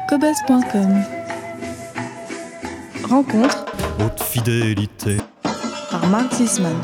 Cobuzz.com. Rencontre Haute fidélité par Marc Zisman.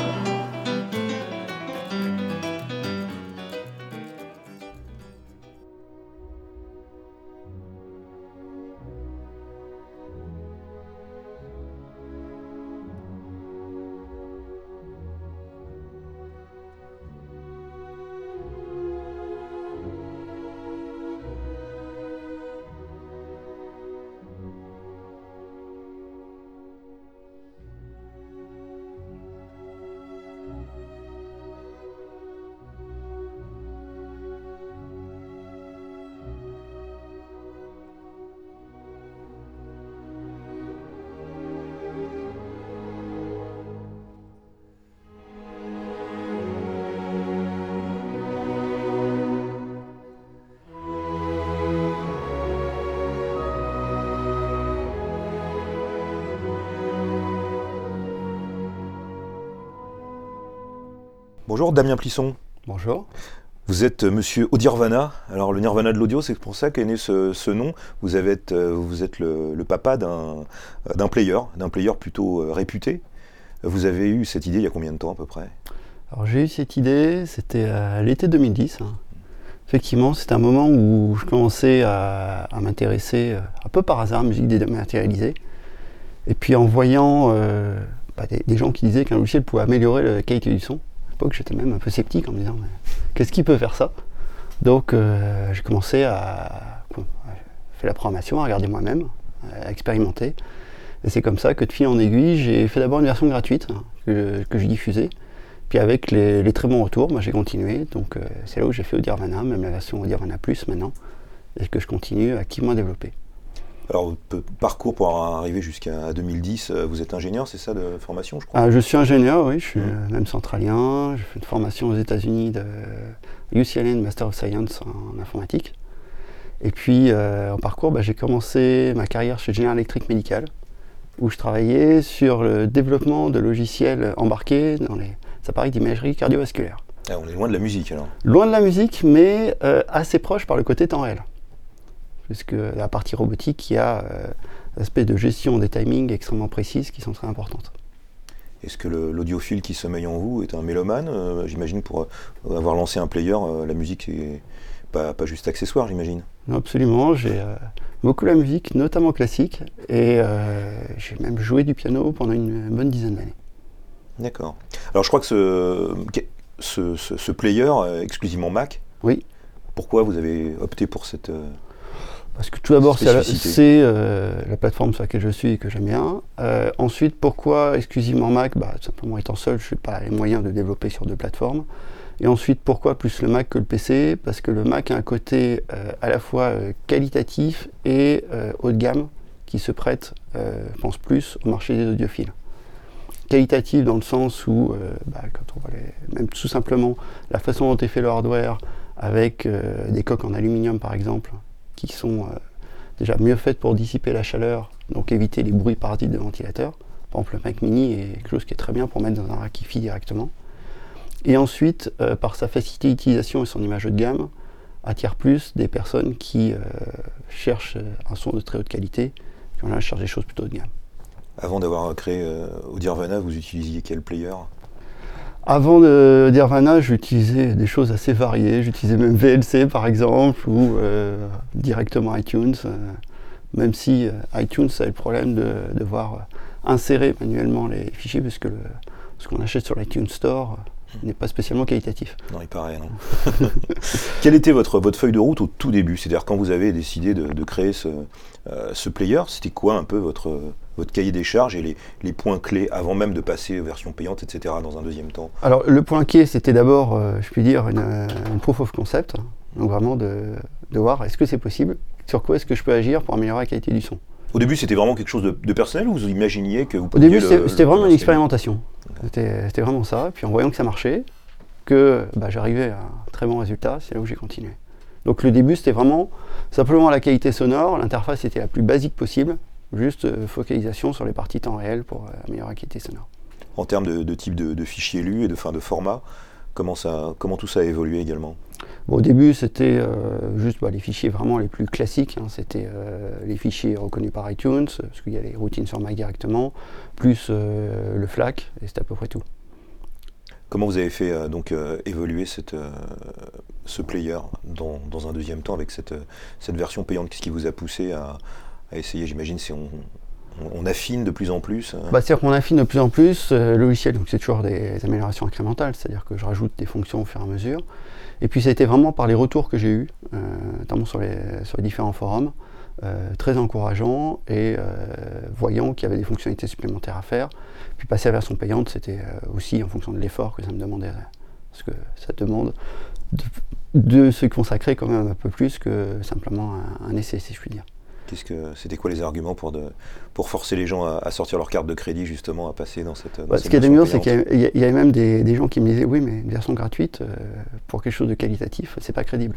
Bonjour Damien Plisson. Bonjour. Vous êtes monsieur Audirvana. Alors le Nirvana de l'audio, c'est pour ça qu'est né ce nom. Vous êtes le papa d'un player plutôt réputé. Vous avez eu cette idée il y a combien de temps à peu près ? Alors j'ai eu cette idée, c'était à l'été 2010. Effectivement, c'était un moment où je commençais à m'intéresser un peu par hasard à la musique dématérialisée. Et puis en voyant des gens qui disaient qu'un logiciel pouvait améliorer la qualité du son. J'étais même un peu sceptique en me disant qu'est-ce qui peut faire ça ? Donc j'ai commencé à faire la programmation, à regarder moi-même, à expérimenter. Et c'est comme ça que de fil en aiguille, j'ai fait d'abord une version gratuite que je diffusais. Puis avec les très bons retours, j'ai continué. Donc c'est là où j'ai fait Audirvana, même la version Audirvana Plus maintenant, et que je continue activement à développer. Alors, parcours pour arriver jusqu'à 2010, vous êtes ingénieur, c'est ça, de formation, je crois ? Je suis ingénieur, oui, je suis même centralien. J'ai fait une formation aux États-Unis de UCLA Master of Science en informatique. Et puis, en parcours, j'ai commencé ma carrière chez General Electric Medical, où je travaillais sur le développement de logiciels embarqués dans les appareils d'imagerie cardiovasculaire. Ah, on est loin de la musique, alors. Loin de la musique, mais assez proche par le côté temps réel. Puisque la partie robotique, il y a l'aspect de gestion des timings extrêmement précises qui sont très importantes. Est-ce que l'audiophile qui sommeille en vous est un mélomane ? J'imagine pour avoir lancé un player, la musique n'est pas juste accessoire, j'imagine. Non, absolument, j'ai beaucoup la musique, notamment classique, et j'ai même joué du piano pendant une bonne dizaine d'années. D'accord. Alors je crois que ce player exclusivement Mac. Oui. Pourquoi vous avez opté pour cette... Parce que tout d'abord, c'est la plateforme sur laquelle je suis et que j'aime bien. Ensuite, pourquoi exclusivement Mac ? Simplement étant seul, je n'ai pas les moyens de développer sur deux plateformes. Et ensuite, pourquoi plus le Mac que le PC ? Parce que le Mac a un côté à la fois qualitatif et haut de gamme qui se prête, je pense, plus au marché des audiophiles. Qualitatif dans le sens où, quand on voit même tout simplement la façon dont est fait le hardware, avec des coques en aluminium par exemple, qui sont déjà mieux faites pour dissiper la chaleur, donc éviter les bruits parasites de ventilateur. Par exemple, le Mac Mini est quelque chose qui est très bien pour mettre dans un rack Hi-Fi directement. Et ensuite, par sa facilité d'utilisation et son image haut de gamme, attire plus des personnes qui cherchent un son de très haute qualité, qui cherchent des choses plutôt haut de gamme. Avant d'avoir créé Audirvana, vous utilisiez quel player ? Avant d'Audirvana, j'utilisais des choses assez variées. J'utilisais même VLC par exemple, ou directement iTunes, même si iTunes a le problème de devoir insérer manuellement les fichiers, puisque ce qu'on achète sur l'iTunes Store n'est pas spécialement qualitatif. Non, il paraît, non. Quelle était votre feuille de route au tout début ? C'est-à-dire quand vous avez décidé de créer ce player, c'était quoi un peu votre cahier des charges et les points clés avant même de passer aux versions payantes, etc. dans un deuxième temps ? Alors le point clé, c'était d'abord, je puis dire, une proof of concept, donc vraiment de voir est-ce que c'est possible, sur quoi est-ce que je peux agir pour améliorer la qualité du son. Au début, c'était vraiment quelque chose de personnel ou vous imaginiez que vous pouviez... Au début, c'était vraiment une expérimentation. C'était vraiment ça. Puis en voyant que ça marchait, que j'arrivais à un très bon résultat, c'est là où j'ai continué. Donc le début, c'était vraiment simplement la qualité sonore. L'interface était la plus basique possible. Juste focalisation sur les parties temps réel pour améliorer la qualité sonore. En termes de type de fichiers lus et de format, comment tout ça a évolué également? Bon, au début, c'était juste les fichiers vraiment les plus classiques. C'était les fichiers reconnus par iTunes, parce qu'il y a les routines sur Mac directement, plus le FLAC, et c'était à peu près tout. Comment vous avez fait évoluer ce player dans un deuxième temps avec cette version payante? Qu'est-ce qui vous a poussé à essayer? J'imagine on affine de plus en plus. C'est-à-dire qu'on affine de plus en plus le logiciel, donc c'est toujours des améliorations incrémentales, c'est-à-dire que je rajoute des fonctions au fur et à mesure. Et puis ça a été vraiment par les retours que j'ai eus, notamment sur les différents forums, très encourageants et voyant qu'il y avait des fonctionnalités supplémentaires à faire. Puis passer à la version payante, c'était aussi en fonction de l'effort que ça me demandait, parce que ça demande de se consacrer quand même un peu plus que simplement un essai, si je puis dire. C'était quoi les arguments pour forcer les gens à sortir leur carte de crédit, justement, à passer dans cette ce qui est amusant, c'est qu'il y avait même des gens qui me disaient oui, mais une version gratuite, pour quelque chose de qualitatif, c'est pas crédible.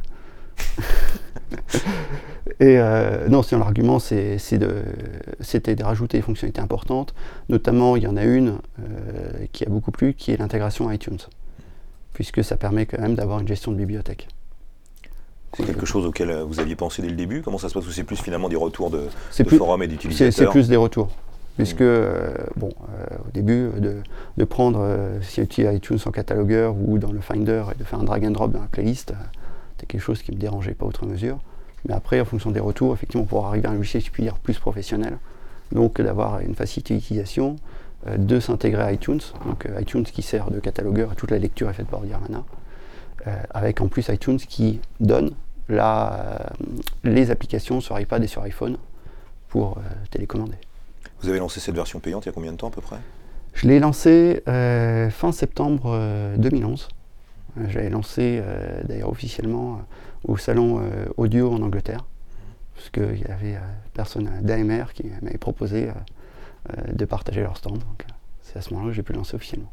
Et non, sinon l'argument c'était de rajouter des fonctionnalités importantes. Notamment, il y en a une qui a beaucoup plu, qui est l'intégration iTunes, puisque ça permet quand même d'avoir une gestion de bibliothèque. C'est quelque chose auquel vous aviez pensé dès le début? Comment ça se passe? Ou c'est plus finalement des retours de forums et d'utilisateurs? C'est plus des retours. Puisque, au début, de prendre, si tu utilises iTunes en catalogueur ou dans le Finder et de faire un drag and drop dans la playlist, c'était quelque chose qui ne me dérangeait pas outre mesure. Mais après, en fonction des retours, effectivement, pour arriver à un logiciel, je puis dire, plus professionnel, donc d'avoir une facilité d'utilisation, de s'intégrer à iTunes, donc iTunes qui sert de catalogueur et toute la lecture est faite par Audirmana, avec en plus iTunes qui donne les applications sur iPad et sur iPhone pour télécommander. Vous avez lancé cette version payante il y a combien de temps à peu près? Je l'ai lancé fin septembre 2011. Je l'ai lancé d'ailleurs officiellement au salon audio en Angleterre, parce qu'il y avait personne d'AMR qui m'avait proposé de partager leur stand. Donc, c'est à ce moment-là que j'ai pu le lancer officiellement.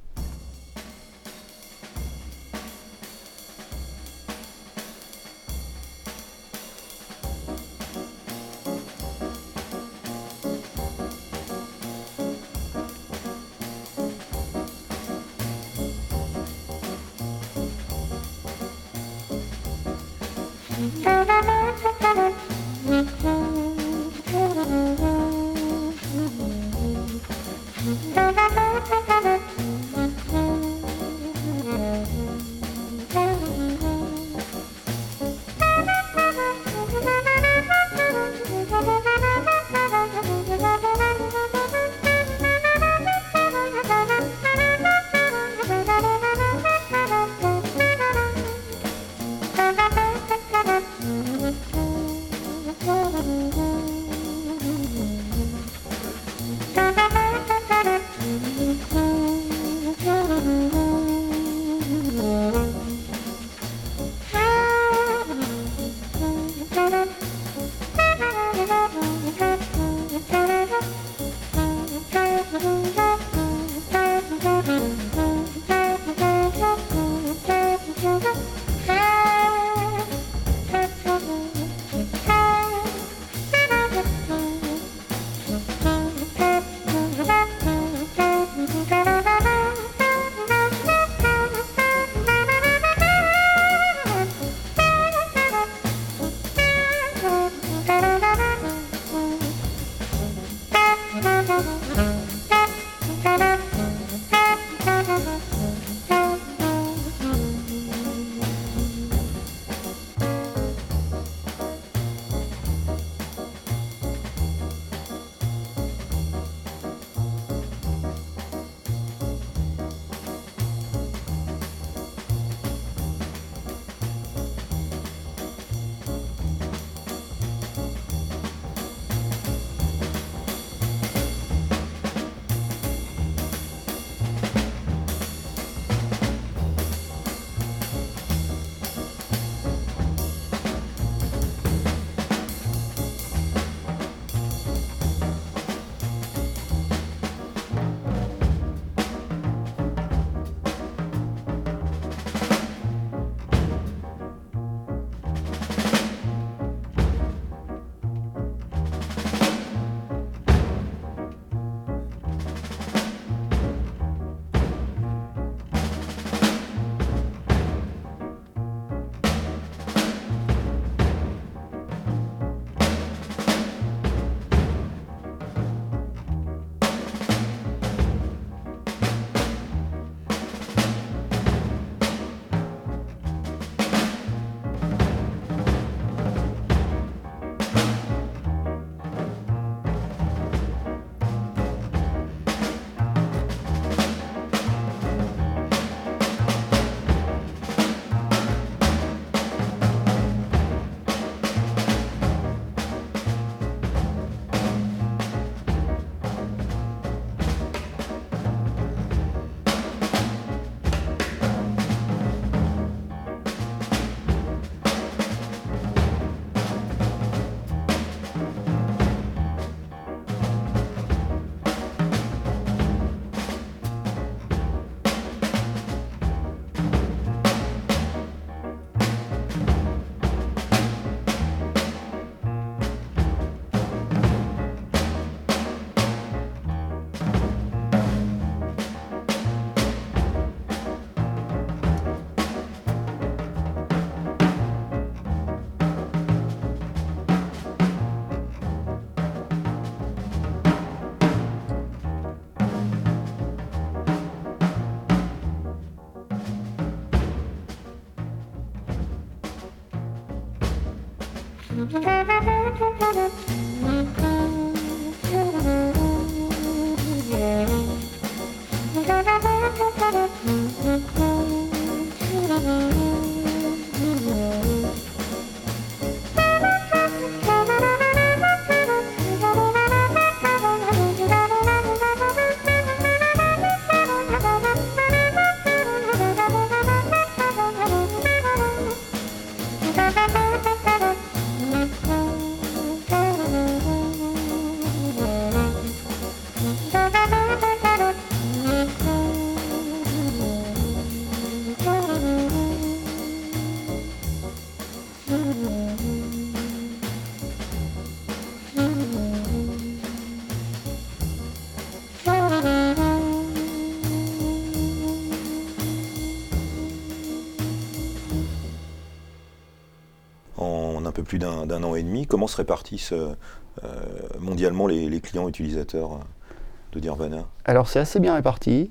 En un peu plus d'un an et demi, comment se répartissent mondialement les clients utilisateurs de Nirvana? Alors c'est assez bien réparti,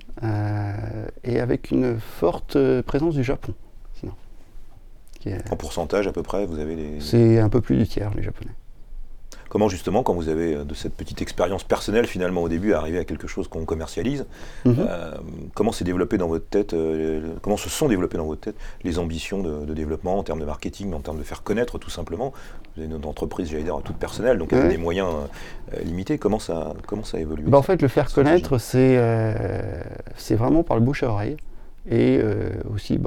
et avec une forte présence du Japon, sinon. En pourcentage à peu près, vous avez les... C'est un peu plus du tiers, les Japonais. Comment justement, quand vous avez de cette petite expérience personnelle finalement au début, arriver à quelque chose qu'on commercialise, comment s'est développé dans votre tête, comment se sont développées dans votre tête les ambitions de développement en termes de marketing, en termes de faire connaître tout simplement? Vous avez une entreprise, j'allais dire, toute personnelle, donc avec des moyens limités. Comment ça a évolué? En fait, le faire connaître, c'est vraiment par le bouche à oreille, et aussi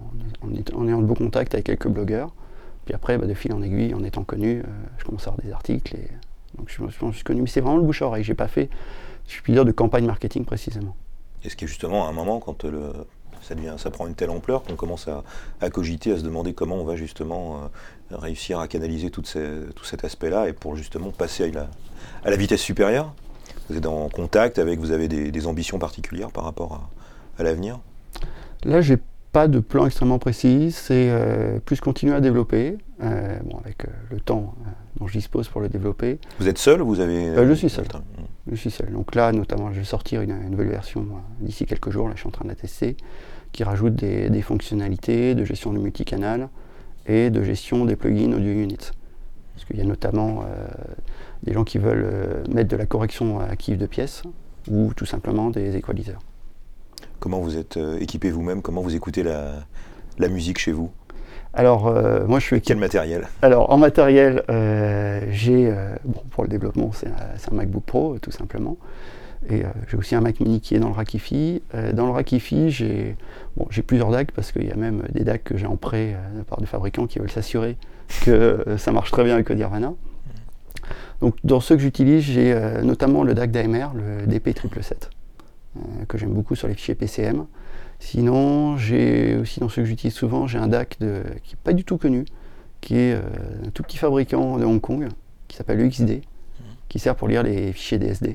en ayant de beaux contacts avec quelques blogueurs. Puis après, de fil en aiguille, en étant connu, je commence à avoir des articles, et donc je suis connu. Mais c'est vraiment le bouche à oreille. J'ai pas fait, si je puis dire, de campagne marketing précisément. Est-ce qu'il y a justement un moment, quand ça prend une telle ampleur, qu'on commence à cogiter, à se demander comment on va justement réussir à canaliser tout cet aspect-là, et pour justement passer à la vitesse supérieure? Vous êtes en contact vous avez des ambitions particulières par rapport à l'avenir? Là, j'ai pas de plan extrêmement précis, c'est plus continuer à développer, avec le temps dont je dispose pour le développer. Vous êtes seul ou vous avez... Je suis seul. Je suis seul. Donc là, notamment, je vais sortir une nouvelle version d'ici quelques jours, là je suis en train de la tester, qui rajoute des fonctionnalités de gestion du multicanal et de gestion des plugins audio units. Parce qu'il y a notamment des gens qui veulent mettre de la correction active de pièces, ou tout simplement des equalizers. Comment vous êtes équipé vous-même? Comment vous écoutez la musique chez vous? Alors, moi je suis équipé... Quel matériel? Alors, en matériel, j'ai... pour le développement, c'est un MacBook Pro, tout simplement. Et j'ai aussi un Mac Mini qui est dans le rack Hi-Fi. Dans le rack Hi-Fi, j'ai plusieurs DAC, parce qu'il y a même des DAC que j'ai en prêt de la part des fabricants qui veulent s'assurer que ça marche très bien avec le Nirvana. Donc, dans ceux que j'utilise, j'ai notamment le DAC d'AMR, le DP777. Que j'aime beaucoup sur les fichiers PCM. Sinon, j'ai aussi, dans ceux que j'utilise souvent, j'ai un DAC qui n'est pas du tout connu, qui est un tout petit fabricant de Hong Kong, qui s'appelle le XD, qui sert pour lire les fichiers DSD.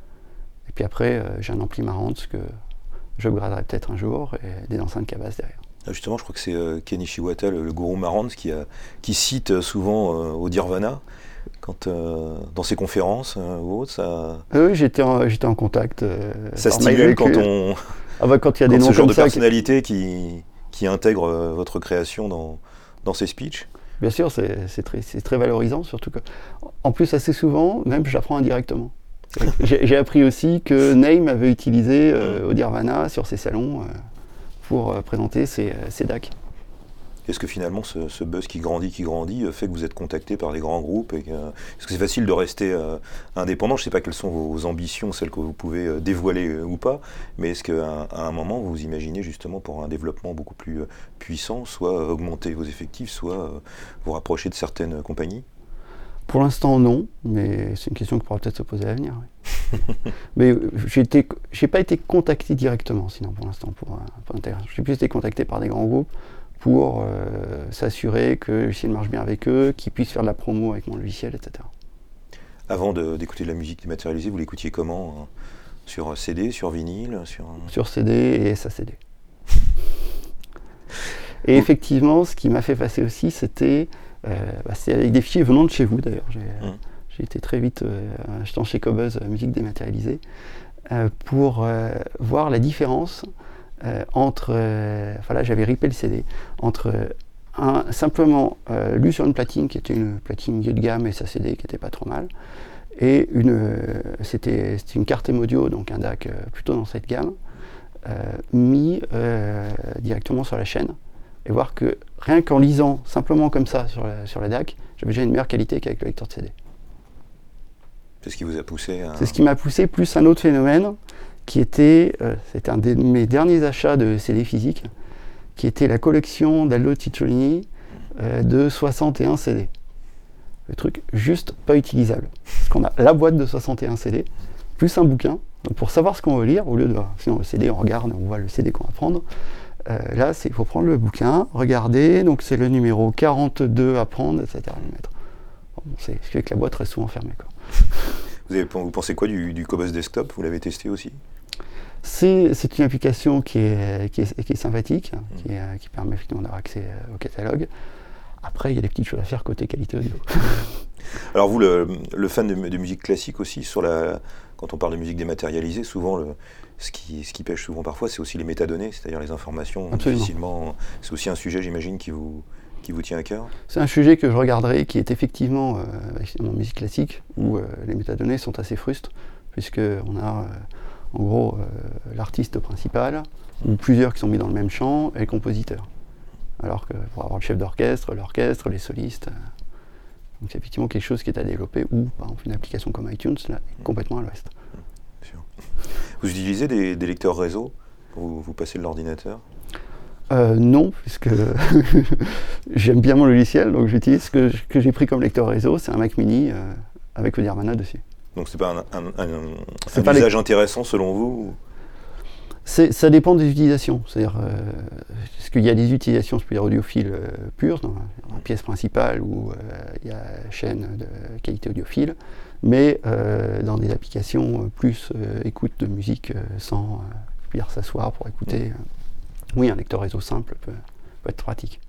Et puis après, j'ai un ampli Marantz que j'upgraderai peut-être un jour, et des enceintes Cabas derrière. Justement, je crois que c'est Ken Ishiwata, le gourou Marantz, qui cite souvent au Nirvana. Quand dans ses conférences ou autres, ça... Oui, j'étais en contact. Ça stimule quand on... quand il y a des noms ce genre comme de personnalité qui intègre votre création dans ses speeches. Bien sûr, c'est très valorisant, surtout que... En plus, assez souvent, même j'apprends indirectement. J'ai appris aussi que Naim avait utilisé au Nirvana sur ses salons pour présenter ses DAC. Est-ce que finalement ce buzz qui grandit fait que vous êtes contacté par des grands groupes est-ce que c'est facile de rester indépendant? Je ne sais pas quelles sont vos ambitions, celles que vous pouvez dévoiler ou pas, mais est-ce qu'à un moment vous imaginez justement pour un développement beaucoup plus puissant, soit augmenter vos effectifs, soit vous rapprocher de certaines compagnies? Pour l'instant non, mais c'est une question qui pourra peut-être se poser à l'avenir. Oui. Mais j'ai pas été contacté directement, sinon pour l'instant pour intégrer. J'ai plus été contacté par des grands groupes pour s'assurer que le logiciel marche bien avec eux, qu'ils puissent faire de la promo avec mon logiciel, etc. Avant d'écouter de la musique dématérialisée, vous l'écoutiez comment? Sur CD, sur vinyle, Sur CD et SACD. Et effectivement, ce qui m'a fait passer aussi, c'était avec des fichiers venant de chez vous d'ailleurs. J'ai été très vite achetant chez Cobuzz musique dématérialisée pour voir la différence entre, là j'avais ripé le CD, entre simplement lu sur une platine qui était une platine milieu de gamme SACD qui n'était pas trop mal. Et c'était une carte M-Audio, donc un DAC plutôt dans cette gamme, mis directement sur la chaîne. Et voir que rien qu'en lisant simplement comme ça sur la DAC, j'avais déjà une meilleure qualité qu'avec le lecteur de CD. C'est ce qui vous a poussé à... C'est ce qui m'a poussé, plus un autre phénomène, qui était, c'était un de mes derniers achats de CD physique, qui était la collection d'Aldo Cicciolini de 61 CD. Le truc juste pas utilisable. Parce qu'on a la boîte de 61 CD, plus un bouquin, donc pour savoir ce qu'on veut lire, au lieu de... Sinon le CD, on regarde, on voit le CD qu'on va prendre. Là, il faut prendre le bouquin, regarder, donc c'est le numéro 42 à prendre, etc. Bon, c'est ce qui fait que la boîte reste souvent fermée, quoi. Vous pensez quoi du Cobos Desktop? Vous l'avez testé aussi? C'est une application qui est sympathique, qui permet effectivement d'avoir accès au catalogue. Après, il y a des petites choses à faire côté qualité audio. Alors vous, le fan de musique classique aussi, quand on parle de musique dématérialisée, souvent ce qui pêche souvent parfois, c'est aussi les métadonnées, c'est-à-dire les informations difficilement... C'est aussi un sujet, j'imagine, qui vous tient à cœur? C'est un sujet que je regarderai, qui est effectivement en musique classique, où les métadonnées sont assez frustres, puisqu'on a en gros l'artiste principal, ou plusieurs qui sont mis dans le même champ, et le compositeur. Alors que pour avoir le chef d'orchestre, l'orchestre, les solistes... Donc c'est effectivement quelque chose qui est à développer, ou par exemple une application comme iTunes, là, est complètement à l'ouest. Vous utilisez des lecteurs réseau pour vous passer de l'ordinateur? Non, puisque j'aime bien mon logiciel, donc j'utilise ce que j'ai pris comme lecteur réseau, c'est un Mac Mini avec le Dirmana dessus. Donc c'est pas un usage intéressant selon vous? Ça dépend des utilisations. C'est-à-dire, parce qu'il y a des utilisations, je peux dire, audiophiles pures, dans la pièce principale où il y a la chaîne de qualité audiophile, mais dans des applications plus écoute de musique sans s'asseoir pour écouter. Oui, un lecteur réseau simple peut être pratique.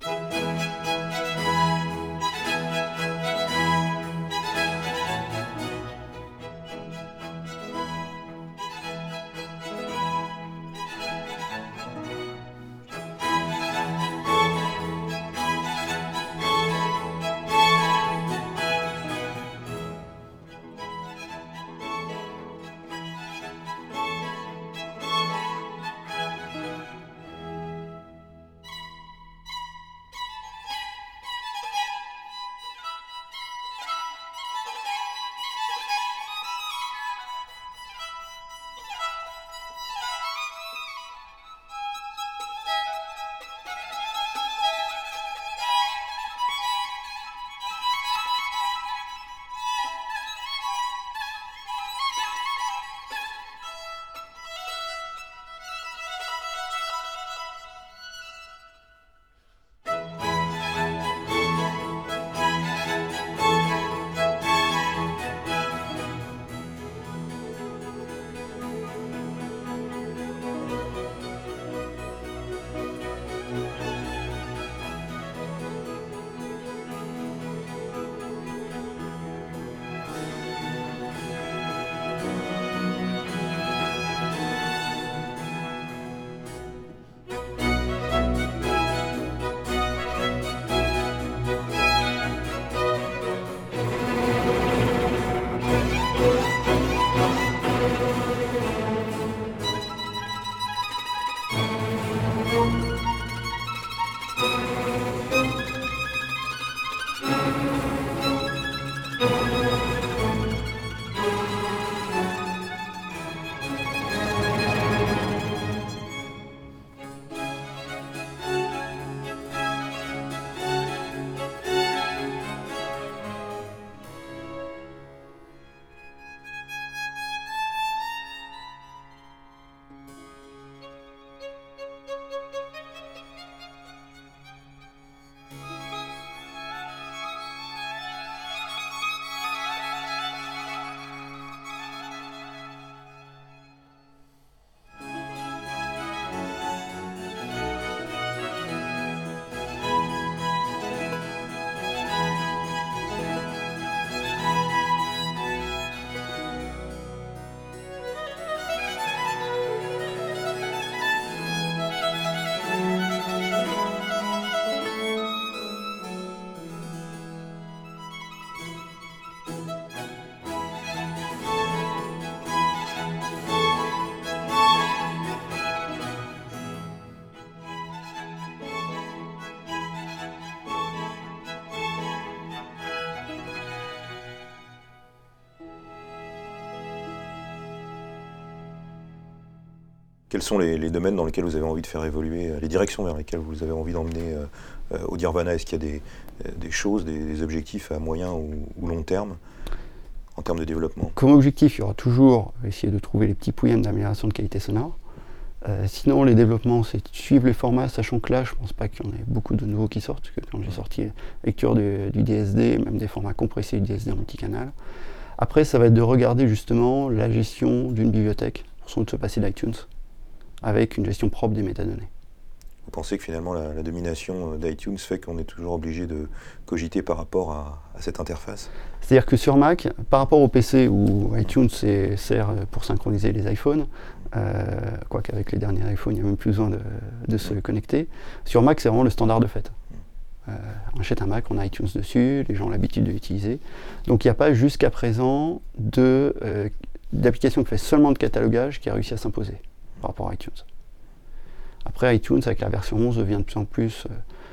Quels sont les domaines dans lesquels vous avez envie de faire évoluer, les directions vers lesquelles vous avez envie d'emmener Audirvana? Est-ce qu'il y a des choses, des objectifs à moyen ou long terme en termes de développement? Comme objectif, il y aura toujours essayer de trouver les petits pouillèmes d'amélioration de qualité sonore. Sinon, les développements, c'est de suivre les formats, sachant que là, je ne pense pas qu'il y en ait beaucoup de nouveaux qui sortent, parce que quand j'ai sorti lecture du DSD, même des formats compressés du DSD en multicanal. Après, ça va être de regarder justement la gestion d'une bibliothèque, pour son de se passer d'iTunes, avec une gestion propre des métadonnées. Vous pensez que finalement la domination d'iTunes fait qu'on est toujours obligé de cogiter par rapport à cette interface? C'est-à-dire que sur Mac, par rapport au PC où iTunes sert pour synchroniser les iPhones, quoique avec les derniers iPhones, il n'y a même plus besoin de se connecter, sur Mac, c'est vraiment le standard de fait. On achète un Mac, on a iTunes dessus, les gens ont l'habitude de l'utiliser. Donc il n'y a pas jusqu'à présent d'application qui fait seulement de catalogage qui a réussi à s'imposer par rapport à iTunes. Après, iTunes, avec la version 11, devient de plus en plus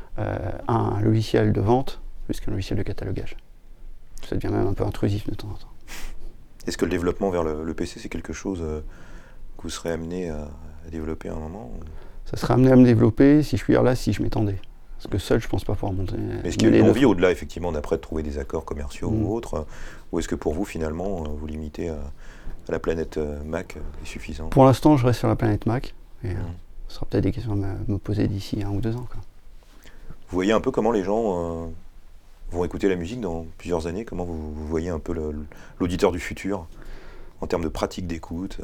un logiciel de vente plus qu'un logiciel de catalogage. Ça devient même un peu intrusif de temps en temps. Est-ce que le développement vers le PC, c'est quelque chose que vous serez amené à développer à un moment? Ça serait amené à me développer, si je puis dire là, si je m'étendais. Parce que seul, je ne pense pas pouvoir monter. Mais est-ce qu'il y a une envie au-delà, effectivement, d'après de trouver des accords commerciaux ou autres? Ou est-ce que pour vous, finalement, vous limitez à la planète Mac est suffisant? Pour l'instant, je reste sur la planète Mac. Et ce sera peut-être des questions à me poser d'ici 1 ou 2 ans. Quoi. Vous voyez un peu comment les gens vont écouter la musique dans plusieurs années? Comment vous voyez un peu l'auditeur du futur en termes de pratique d'écoute?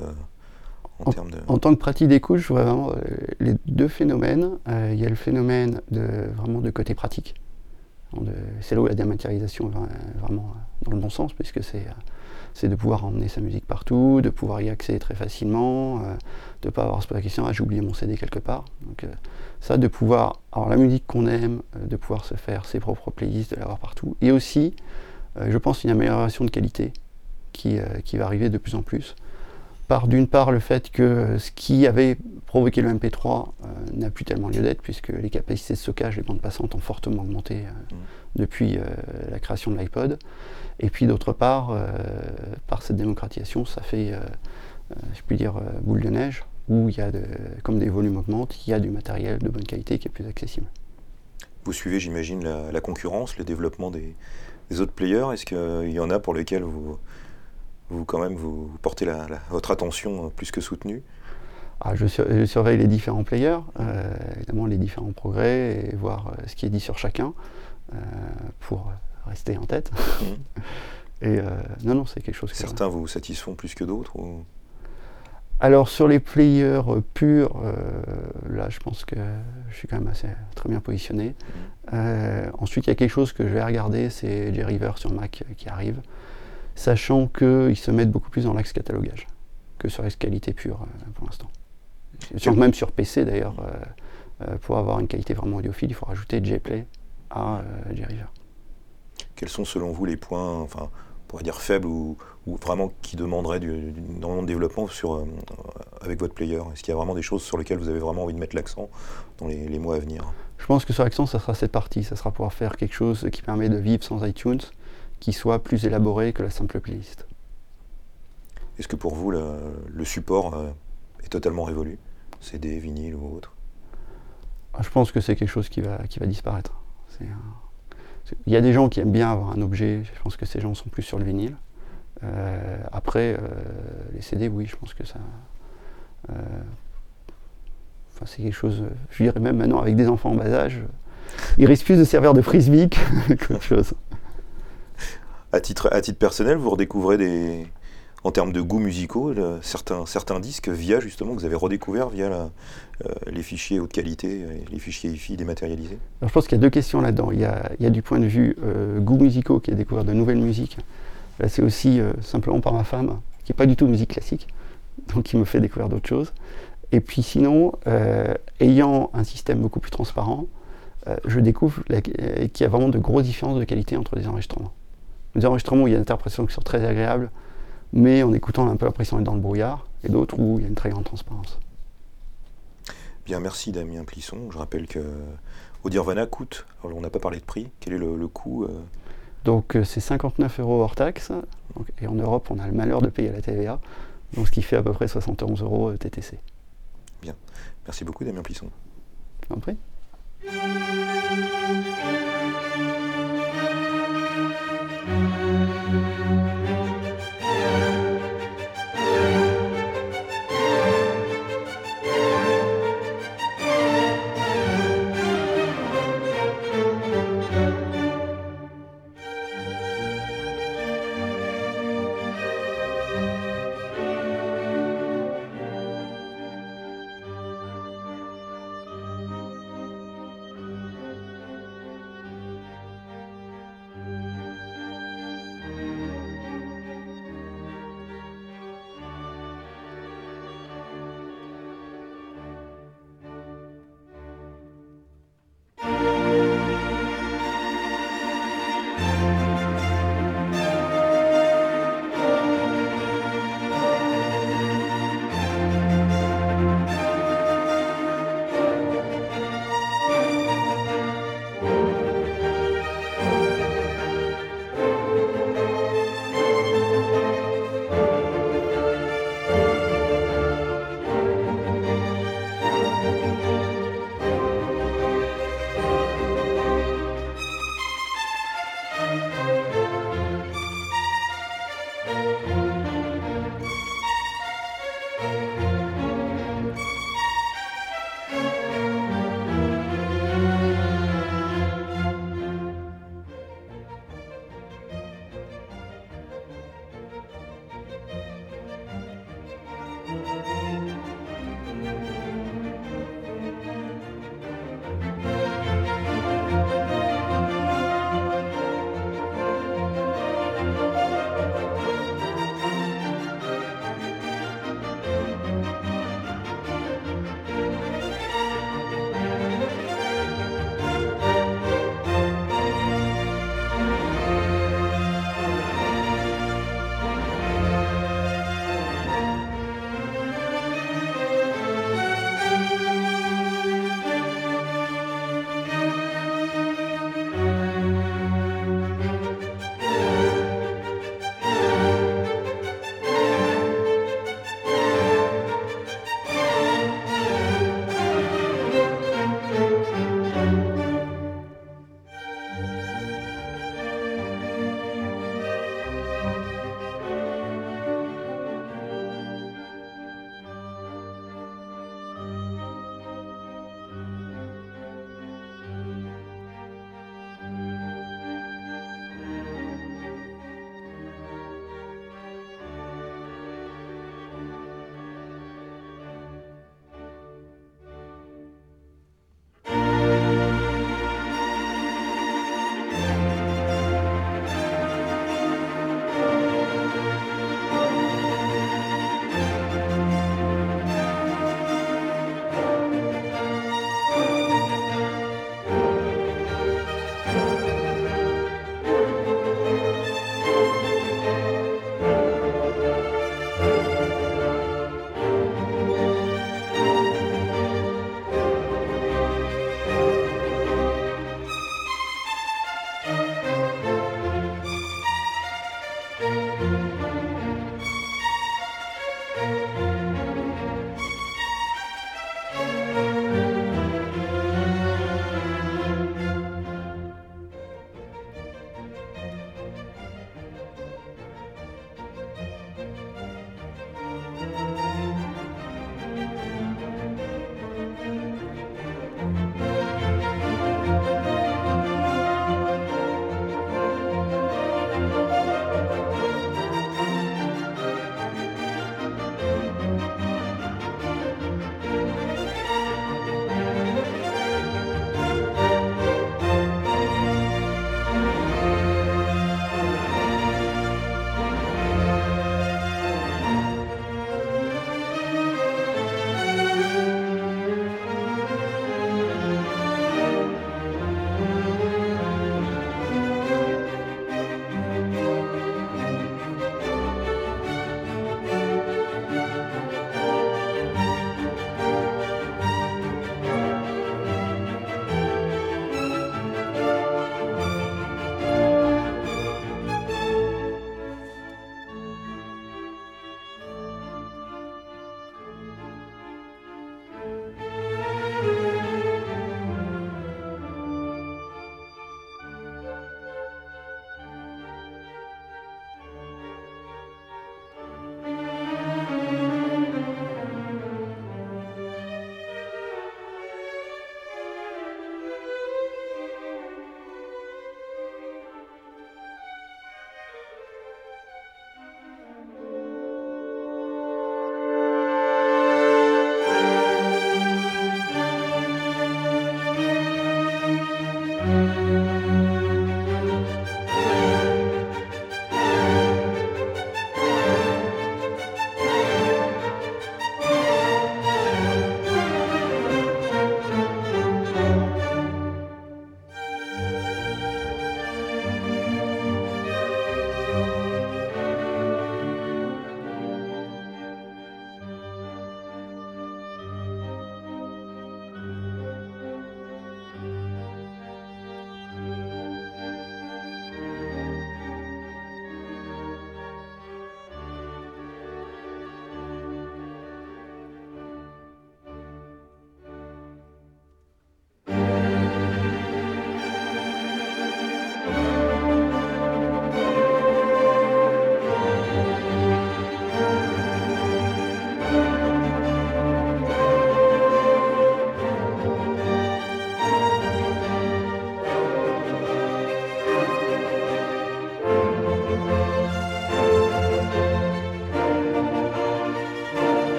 En tant que pratique d'écoute, je vois vraiment les deux phénomènes. Il y a le phénomène vraiment de côté pratique. C'est là où la dématérialisation est vraiment dans le bon sens, puisque c'est de pouvoir emmener sa musique partout, de pouvoir y accéder très facilement, de ne pas avoir à se poser la question, j'ai oublié mon CD quelque part. Donc ça, de pouvoir avoir la musique qu'on aime, de pouvoir se faire ses propres playlists, de l'avoir partout. Et aussi, je pense, une amélioration de qualité qui va arriver de plus en plus. D'une part, le fait que ce qui avait provoqué le MP3 n'a plus tellement lieu d'être, puisque les capacités de stockage, les bandes passantes ont fortement augmenté depuis la création de l'iPod. Et puis d'autre part, par cette démocratisation, ça fait, je puis dire, boule de neige, où il y a comme des volumes augmentent, il y a du matériel de bonne qualité qui est plus accessible. Vous suivez, j'imagine, la concurrence, le développement des autres players. Est-ce qu'il y en a pour lesquels vous portez votre attention plus que soutenue? Je surveille les différents players, évidemment les différents progrès, et voir ce qui est dit sur chacun, pour rester en tête. Et non, c'est quelque chose que... Certains vous satisfont plus que d'autres ou... Alors sur les players purs, là je pense que je suis quand même très bien positionné. Ensuite il y a quelque chose que je vais regarder, c'est J-River sur Mac qui arrive, sachant qu'ils se mettent beaucoup plus dans l'axe catalogage que sur l'axe qualité pure pour l'instant. Même sur PC d'ailleurs, pour avoir une qualité vraiment audiophile, il faut rajouter JPlay à J-River. Quels sont selon vous les points, on pourrait dire faibles ou vraiment qui demanderaient énormément de développement avec votre player? Est-ce qu'il y a vraiment des choses sur lesquelles vous avez vraiment envie de mettre l'accent dans les mois à venir? Je pense que sur l'accent, ça sera cette partie, ça sera pouvoir faire quelque chose qui permet de vivre sans iTunes, qui soit plus élaboré que la simple playlist. Est-ce que pour vous, le support est totalement révolu? CD, vinyle ou autre? Je pense que c'est quelque chose qui va disparaître. Il y a des gens qui aiment bien avoir un objet, je pense que ces gens sont plus sur le vinyle. Après, les CD, oui, je pense que ça... c'est quelque chose, je dirais même maintenant avec des enfants en bas âge, ils risquent plus de servir de frisbee qu'autre chose. À titre personnel, vous redécouvrez en termes de goûts musicaux, certains disques via justement que vous avez redécouvert via les fichiers haute qualité, les fichiers hi-fi dématérialisés? Alors, je pense qu'il y a deux questions là-dedans. Il y a du point de vue goûts musicaux qui a découvert de nouvelles musiques. Là, c'est aussi simplement par ma femme, qui n'est pas du tout musique classique, donc qui me fait découvrir d'autres choses. Et puis sinon, ayant un système beaucoup plus transparent, je découvre qu'il y a vraiment de grosses différences de qualité entre les enregistrements. Des enregistrements où il y a des interprétations qui sont très agréables, mais en écoutant, on a un peu l'impression d'être dans le brouillard, et d'autres où il y a une très grande transparence. Bien, merci Damien Plisson. Je rappelle que Audirvana coûte, alors on n'a pas parlé de prix, quel est le coût Donc c'est 59 € hors taxe, et en Europe on a le malheur de payer la TVA, donc ce qui fait à peu près 71 € TTC. Bien. Merci beaucoup, Damien Plisson. Je t'en prie.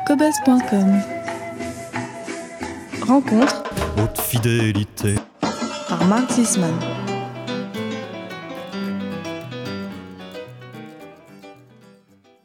Cobuzz.com. Rencontre Haute fidélité. par Marc Zisman.